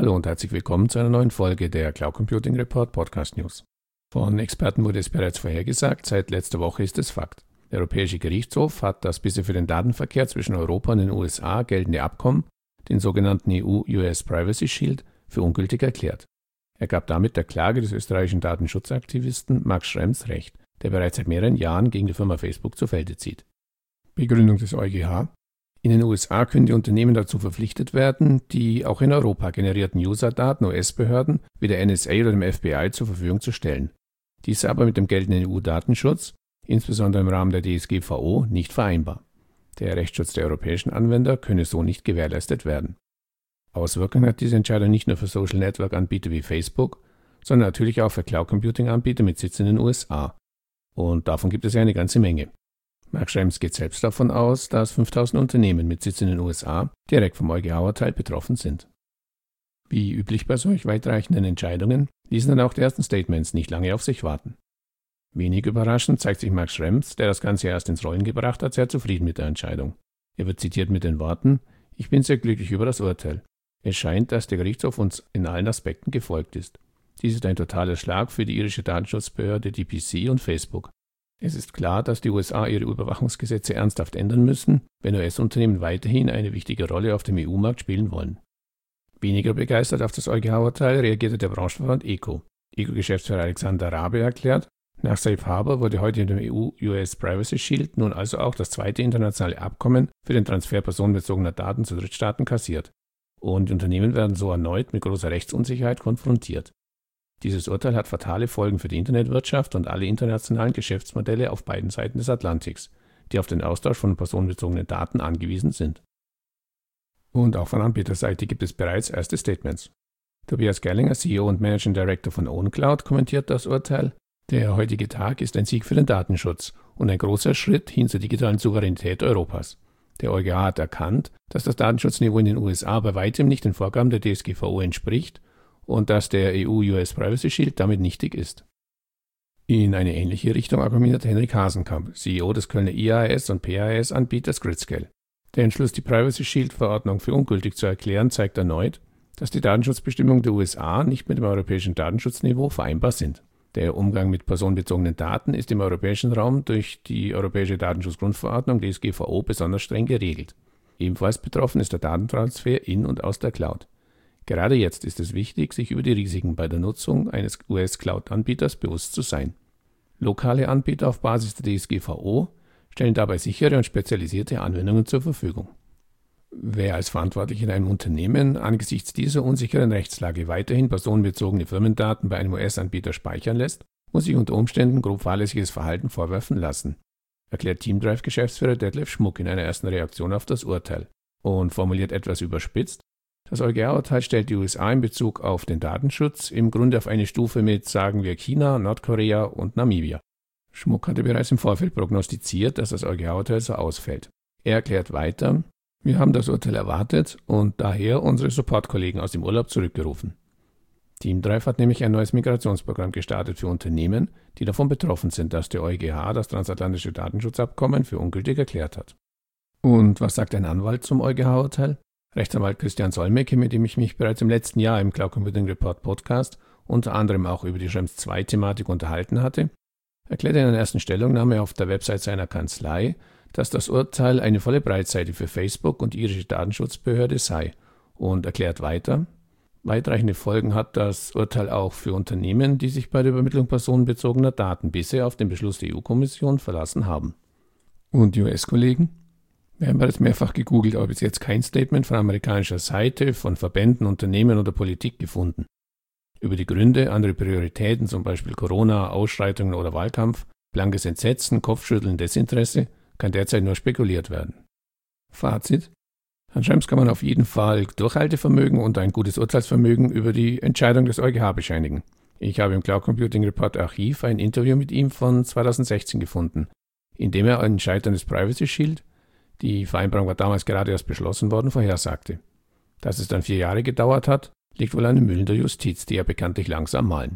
Hallo und herzlich willkommen zu einer neuen Folge der Cloud Computing Report Podcast News. Von Experten wurde es bereits vorhergesagt, seit letzter Woche ist es Fakt. Der Europäische Gerichtshof hat das bisher für den Datenverkehr zwischen Europa und den USA geltende Abkommen, den sogenannten EU-US Privacy Shield, für ungültig erklärt. Er gab damit der Klage des österreichischen Datenschutzaktivisten Max Schrems Recht, der bereits seit mehreren Jahren gegen die Firma Facebook zu Felde zieht. Begründung des EuGH: In den USA können die Unternehmen dazu verpflichtet werden, die auch in Europa generierten User-Daten US-Behörden wie der NSA oder dem FBI zur Verfügung zu stellen. Dies sei aber mit dem geltenden EU-Datenschutz, insbesondere im Rahmen der DSGVO, nicht vereinbar. Der Rechtsschutz der europäischen Anwender könne so nicht gewährleistet werden. Auswirkungen hat diese Entscheidung nicht nur für Social Network-Anbieter wie Facebook, sondern natürlich auch für Cloud-Computing-Anbieter mit Sitz in den USA. Und davon gibt es ja eine ganze Menge. Max Schrems geht selbst davon aus, dass 5000 Unternehmen mit Sitz in den USA direkt vom EuGH-Urteil betroffen sind. Wie üblich bei solch weitreichenden Entscheidungen ließen dann auch die ersten Statements nicht lange auf sich warten. Wenig überraschend zeigt sich Max Schrems, der das Ganze erst ins Rollen gebracht hat, sehr zufrieden mit der Entscheidung. Er wird zitiert mit den Worten: „Ich bin sehr glücklich über das Urteil. Es scheint, dass der Gerichtshof uns in allen Aspekten gefolgt ist. Dies ist ein totaler Schlag für die irische Datenschutzbehörde DPC und Facebook. Es ist klar, dass die USA ihre Überwachungsgesetze ernsthaft ändern müssen, wenn US-Unternehmen weiterhin eine wichtige Rolle auf dem EU-Markt spielen wollen." Weniger begeistert auf das EuGH-Urteil reagierte der Branchenverband ECO. ECO-Geschäftsführer Alexander Rabe erklärt: "Nach Safe Harbor wurde heute in dem EU-US Privacy Shield nun also auch das zweite internationale Abkommen für den Transfer personenbezogener Daten zu Drittstaaten kassiert. Und die Unternehmen werden so erneut mit großer Rechtsunsicherheit konfrontiert. Dieses Urteil hat fatale Folgen für die Internetwirtschaft und alle internationalen Geschäftsmodelle auf beiden Seiten des Atlantiks, die auf den Austausch von personenbezogenen Daten angewiesen sind." Und auch von Anbieterseite gibt es bereits erste Statements. Tobias Gerlinger, CEO und Managing Director von OwnCloud, kommentiert das Urteil: "Der heutige Tag ist ein Sieg für den Datenschutz und ein großer Schritt hin zur digitalen Souveränität Europas. Der EuGH hat erkannt, dass das Datenschutzniveau in den USA bei weitem nicht den Vorgaben der DSGVO entspricht und dass der EU-US Privacy Shield damit nichtig ist." In eine ähnliche Richtung argumentiert Henrik Hasenkamp, CEO des Kölner IaaS- und PaaS-Anbieters Gridscale. Der Entschluss, die Privacy Shield-Verordnung für ungültig zu erklären, zeigt erneut, dass die Datenschutzbestimmungen der USA nicht mit dem europäischen Datenschutzniveau vereinbar sind. Der Umgang mit personenbezogenen Daten ist im europäischen Raum durch die Europäische Datenschutzgrundverordnung DSGVO besonders streng geregelt. Ebenfalls betroffen ist der Datentransfer in und aus der Cloud. Gerade jetzt ist es wichtig, sich über die Risiken bei der Nutzung eines US-Cloud-Anbieters bewusst zu sein. Lokale Anbieter auf Basis der DSGVO stellen dabei sichere und spezialisierte Anwendungen zur Verfügung. Wer als Verantwortlicher in einem Unternehmen angesichts dieser unsicheren Rechtslage weiterhin personenbezogene Firmendaten bei einem US-Anbieter speichern lässt, muss sich unter Umständen grob fahrlässiges Verhalten vorwerfen lassen, erklärt Teamdrive-Geschäftsführer Detlef Schmuck in einer ersten Reaktion auf das Urteil und formuliert etwas überspitzt: "Das EuGH-Urteil stellt die USA in Bezug auf den Datenschutz im Grunde auf eine Stufe mit, sagen wir, China, Nordkorea und Namibia." Schmuck hatte bereits im Vorfeld prognostiziert, dass das EuGH-Urteil so ausfällt. Er erklärt weiter: "Wir haben das Urteil erwartet und daher unsere Support-Kollegen aus dem Urlaub zurückgerufen. Teamdrive hat nämlich ein neues Migrationsprogramm gestartet für Unternehmen, die davon betroffen sind, dass der EuGH das transatlantische Datenschutzabkommen für ungültig erklärt hat." Und was sagt ein Anwalt zum EuGH-Urteil? Rechtsanwalt Christian Solmecke, mit dem ich mich bereits im letzten Jahr im Cloud Computing Report Podcast unter anderem auch über die Schrems 2-Thematik unterhalten hatte, erklärte in einer ersten Stellungnahme auf der Website seiner Kanzlei, dass das Urteil eine volle Breitseite für Facebook und die irische Datenschutzbehörde sei, und erklärt weiter: "Weitreichende Folgen hat das Urteil auch für Unternehmen, die sich bei der Übermittlung personenbezogener Daten bisher auf den Beschluss der EU-Kommission verlassen haben." Und die US-Kollegen? Wir haben bereits mehrfach gegoogelt, aber bis jetzt kein Statement von amerikanischer Seite, von Verbänden, Unternehmen oder Politik gefunden. Über die Gründe, andere Prioritäten, zum Beispiel Corona, Ausschreitungen oder Wahlkampf, blankes Entsetzen, Kopfschütteln, Desinteresse, kann derzeit nur spekuliert werden. Fazit: Herrn Schrems kann man auf jeden Fall Durchhaltevermögen und ein gutes Urteilsvermögen über die Entscheidung des EuGH bescheinigen. Ich habe im Cloud Computing Report Archiv ein Interview mit ihm von 2016 gefunden, in dem er ein Scheitern des Privacy Shield, die Vereinbarung war damals gerade erst beschlossen worden, vorhersagte. Dass es dann 4 Jahre gedauert hat, liegt wohl an den Mühlen der Justiz, die ja bekanntlich langsam mahlen.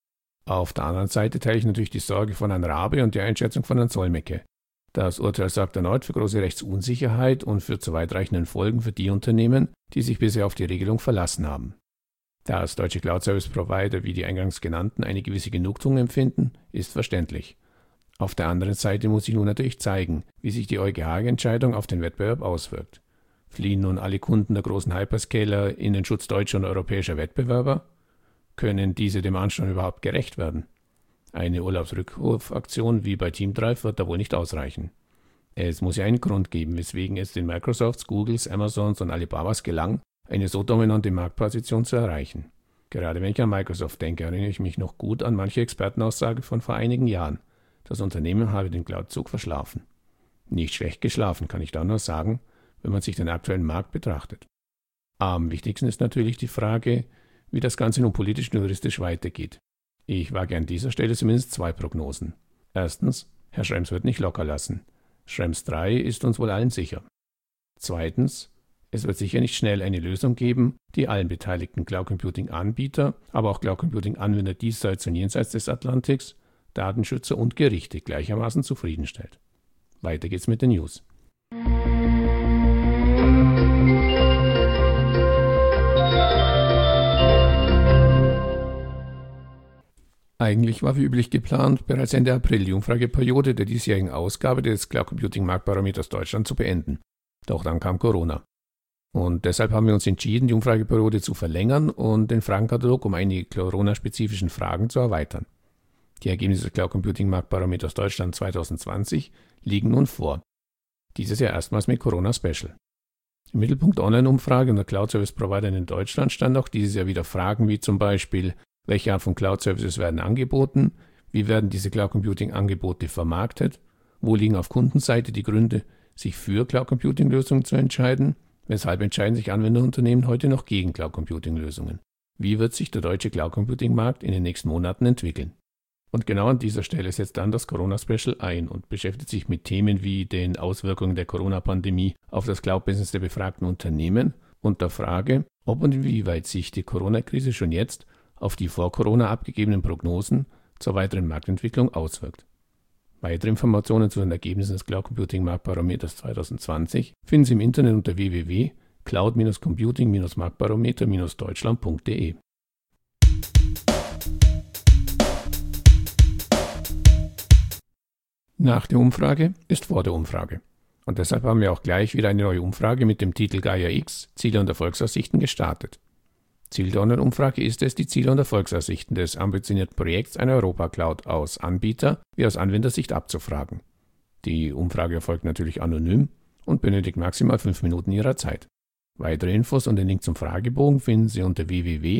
Auf der anderen Seite teile ich natürlich die Sorge von Herrn Rabe und die Einschätzung von Herrn Solmecke. Das Urteil sorgt erneut für große Rechtsunsicherheit und führt zu weitreichenden Folgen für die Unternehmen, die sich bisher auf die Regelung verlassen haben. Dass deutsche Cloud-Service-Provider wie die eingangs genannten eine gewisse Genugtuung empfinden, ist verständlich. Auf der anderen Seite muss sich nun natürlich zeigen, wie sich die EuGH-Entscheidung auf den Wettbewerb auswirkt. Fliehen nun alle Kunden der großen Hyperscaler in den Schutz deutscher und europäischer Wettbewerber? Können diese dem Anstand überhaupt gerecht werden? Eine Urlaubsrückrufaktion wie bei Teamdrive wird da wohl nicht ausreichen. Es muss ja einen Grund geben, weswegen es den Microsofts, Googles, Amazons und Alibabas gelang, eine so dominante Marktposition zu erreichen. Gerade wenn ich an Microsoft denke, erinnere ich mich noch gut an manche Expertenaussage von vor einigen Jahren. Das Unternehmen habe den Cloud-Zug verschlafen. Nicht schlecht geschlafen, kann ich da nur sagen, wenn man sich den aktuellen Markt betrachtet. Am wichtigsten ist natürlich die Frage, wie das Ganze nun politisch und juristisch weitergeht. Ich wage an dieser Stelle zumindest 2 Prognosen. Erstens, Herr Schrems wird nicht locker lassen. Schrems 3 ist uns wohl allen sicher. Zweitens, es wird sicher nicht schnell eine Lösung geben, die allen beteiligten Cloud-Computing-Anbieter, aber auch Cloud-Computing-Anwender diesseits und jenseits des Atlantiks, Datenschützer und Gerichte gleichermaßen zufriedenstellt. Weiter geht's mit den News. Eigentlich war wie üblich geplant, bereits Ende April die Umfrageperiode der diesjährigen Ausgabe des Cloud Computing Marktbarometers Deutschland zu beenden. Doch dann kam Corona. Und deshalb haben wir uns entschieden, die Umfrageperiode zu verlängern und den Fragenkatalog um einige Corona-spezifischen Fragen zu erweitern. Die Ergebnisse des Cloud Computing Marktbarometers Deutschland 2020 liegen nun vor. Dieses Jahr erstmals mit Corona-Special. Im Mittelpunkt Online-Umfrage unter Cloud-Service-Providern in Deutschland stand auch dieses Jahr wieder Fragen wie zum Beispiel: Welche Art von Cloud-Services werden angeboten? Wie werden diese Cloud-Computing-Angebote vermarktet? Wo liegen auf Kundenseite die Gründe, sich für Cloud-Computing-Lösungen zu entscheiden? Weshalb entscheiden sich Anwenderunternehmen heute noch gegen Cloud-Computing-Lösungen? Wie wird sich der deutsche Cloud-Computing-Markt in den nächsten Monaten entwickeln? Und genau an dieser Stelle setzt dann das Corona-Special ein und beschäftigt sich mit Themen wie den Auswirkungen der Corona-Pandemie auf das Cloud-Business der befragten Unternehmen und der Frage, ob und inwieweit sich die Corona-Krise schon jetzt auf die vor Corona abgegebenen Prognosen zur weiteren Marktentwicklung auswirkt. Weitere Informationen zu den Ergebnissen des Cloud Computing Marktbarometers 2020 finden Sie im Internet unter www.cloud-computing-marktbarometer-deutschland.de. Nach der Umfrage ist vor der Umfrage. Und deshalb haben wir auch gleich wieder eine neue Umfrage mit dem Titel Gaia X, Ziele und Erfolgsaussichten gestartet. Ziel der Online-Umfrage ist es, die Ziele und Erfolgsaussichten des ambitionierten Projekts einer Europa-Cloud aus Anbieter- wie aus Anwendersicht abzufragen. Die Umfrage erfolgt natürlich anonym und benötigt maximal 5 Minuten Ihrer Zeit. Weitere Infos und den Link zum Fragebogen finden Sie unter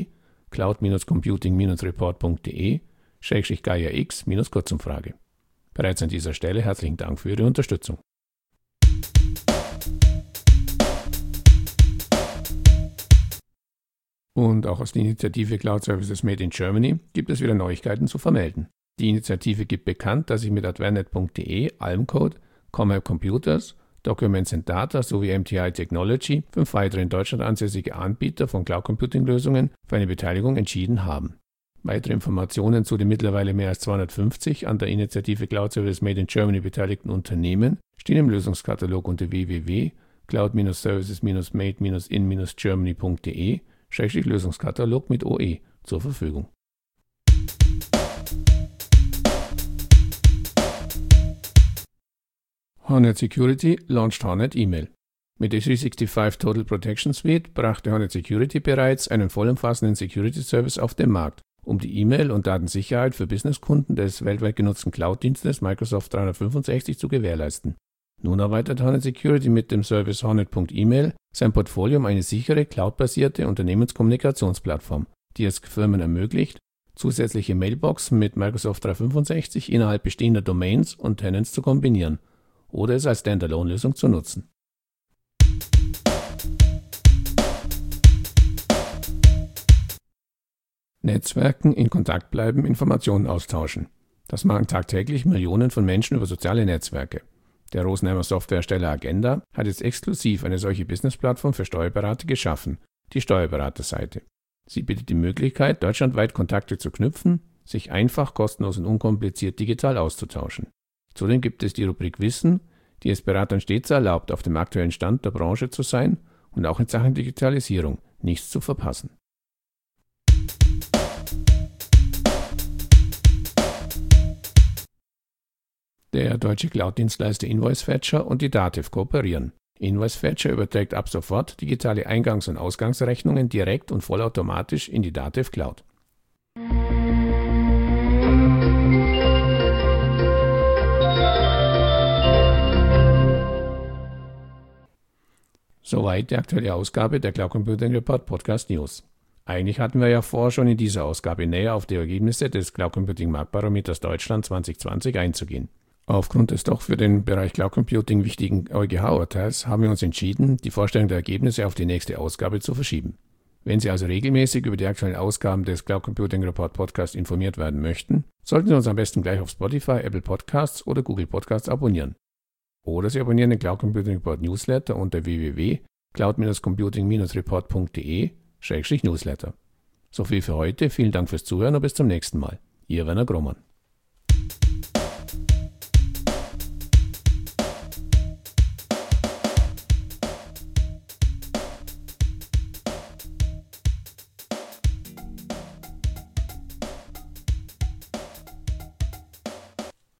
www.cloud-computing-report.de/Gaia-X-Kurzumfrage. Bereits an dieser Stelle herzlichen Dank für Ihre Unterstützung. Und auch aus der Initiative Cloud Services Made in Germany gibt es wieder Neuigkeiten zu vermelden. Die Initiative gibt bekannt, dass sich mit advernet.de, Almcode, Comhelp Computers, Documents and Data sowie MTI Technology 5 weitere in Deutschland ansässige Anbieter von Cloud Computing Lösungen für eine Beteiligung entschieden haben. Weitere Informationen zu den mittlerweile mehr als 250 an der Initiative Cloud Services Made in Germany beteiligten Unternehmen stehen im Lösungskatalog unter www.cloud-services-made-in-germany.de/Lösungskatalog mit OE zur Verfügung. Hornet Security launched Hornet E-Mail. Mit der 365 Total Protection Suite brachte Hornet Security bereits einen vollumfassenden Security-Service auf den Markt, um die E-Mail- und Datensicherheit für Businesskunden des weltweit genutzten Cloud-Dienstes Microsoft 365 zu gewährleisten. Nun erweitert Hornet Security mit dem Service Hornet.email sein Portfolio um eine sichere, cloudbasierte Unternehmenskommunikationsplattform, die es Firmen ermöglicht, zusätzliche Mailboxen mit Microsoft 365 innerhalb bestehender Domains und Tenants zu kombinieren oder es als Standalone-Lösung zu nutzen. Netzwerken, in Kontakt bleiben, Informationen austauschen. Das machen tagtäglich Millionen von Menschen über soziale Netzwerke. Der Rosenheimer Softwarehersteller Agenda hat jetzt exklusiv eine solche Business-Plattform für Steuerberater geschaffen, die Steuerberaterseite. Sie bietet die Möglichkeit, deutschlandweit Kontakte zu knüpfen, sich einfach, kostenlos und unkompliziert digital auszutauschen. Zudem gibt es die Rubrik Wissen, die es Beratern stets erlaubt, auf dem aktuellen Stand der Branche zu sein und auch in Sachen Digitalisierung nichts zu verpassen. Der deutsche Cloud-Dienstleister InvoiceFetcher und die Dativ kooperieren. InvoiceFetcher überträgt ab sofort digitale Eingangs- und Ausgangsrechnungen direkt und vollautomatisch in die Dativ Cloud. Soweit die aktuelle Ausgabe der Cloud Computing Report Podcast News. Eigentlich hatten wir ja vor, schon in dieser Ausgabe näher auf die Ergebnisse des Cloud Computing Marktbarometers Deutschland 2020 einzugehen. Aufgrund des doch für den Bereich Cloud Computing wichtigen EuGH-Urteils haben wir uns entschieden, die Vorstellung der Ergebnisse auf die nächste Ausgabe zu verschieben. Wenn Sie also regelmäßig über die aktuellen Ausgaben des Cloud Computing Report Podcast informiert werden möchten, sollten Sie uns am besten gleich auf Spotify, Apple Podcasts oder Google Podcasts abonnieren. Oder Sie abonnieren den Cloud Computing Report Newsletter unter www.cloud-computing-report.de/newsletter. So viel für heute, vielen Dank fürs Zuhören und bis zum nächsten Mal. Ihr Werner Grommann.